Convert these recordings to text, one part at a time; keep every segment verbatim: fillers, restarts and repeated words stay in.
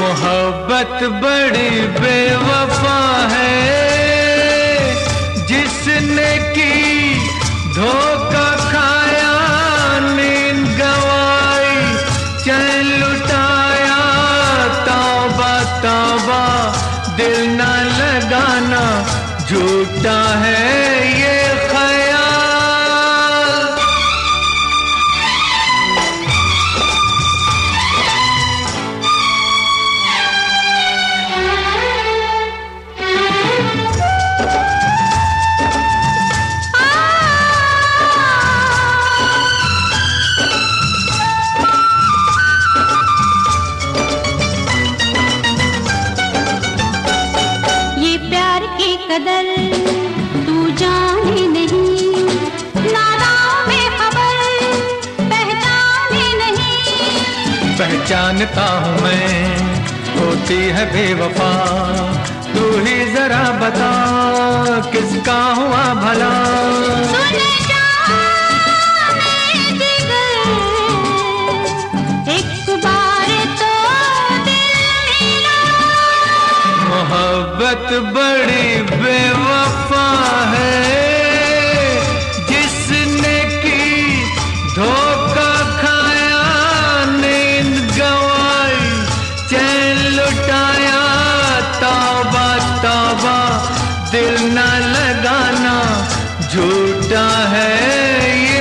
मोहब्बत बड़ी बेवफा है, जिसने की धोखा खाया, नींद गवाई, चैन लुटाया। तौबा तौबा दिल न लगाना, झूठा है ये कदर तू जाने नहीं, नादाओं में खबर पहचाने नहीं। पहचानता हूँ मैं, होती है बेवफा, तू ही जरा बता किसका हुआ भला। सुन जा मेरे जिगर, एक बार तो दिल मिला। मोहब्बत बड़ी बेवफा है, जिसने की धोखा खाया, नींद गवाई, चैन लुटाया। तौबा तौबा दिल न लगाना, झूठा है ये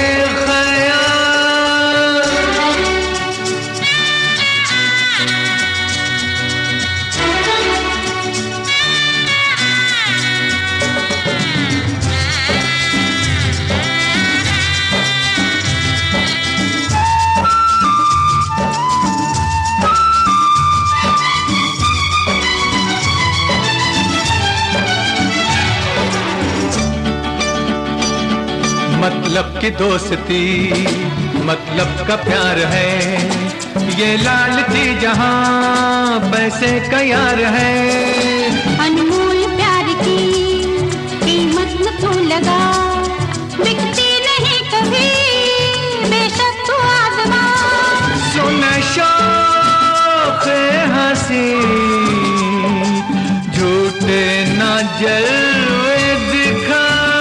मतलब की दोस्ती, मतलब का प्यार है, ये लालची जहां पैसे का यार है। अनमोल प्यार की कीमत न तू लगा, बिकती नहीं कभी बेशक तू आजमा। सुन शौक़ हंसी, झूठे ना जलवे दिखा।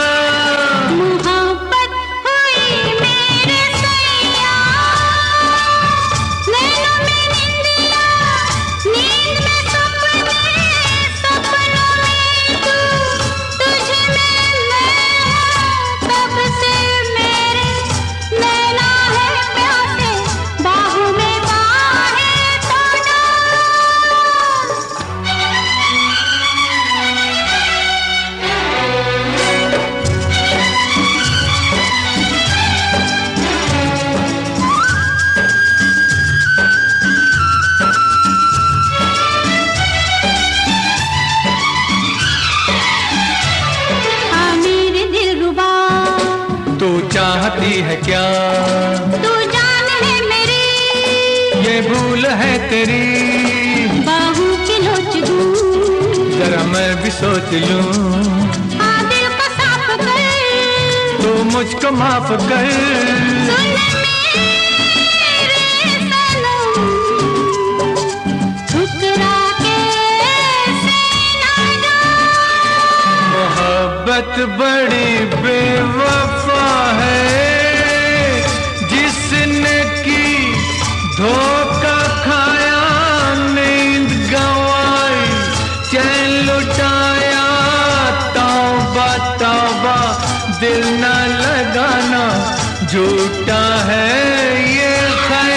चाहती है क्या तू जान है मेरी, ये भूल है तेरी। बाहों की लोच दूं, जरा मैं भी सोच लूं। हाँ दिल को साफ कर, तू मुझको माफ कर। सुन मेरे सनम, ठुकरा के से ना जा। मोहब्बत बड़ी बेवफा है, जिसने की धोखा खाया, नींद गवाई, चैन लुटाया। तौबा तौबा दिल न लगाना, झूठा है ये ख्याल।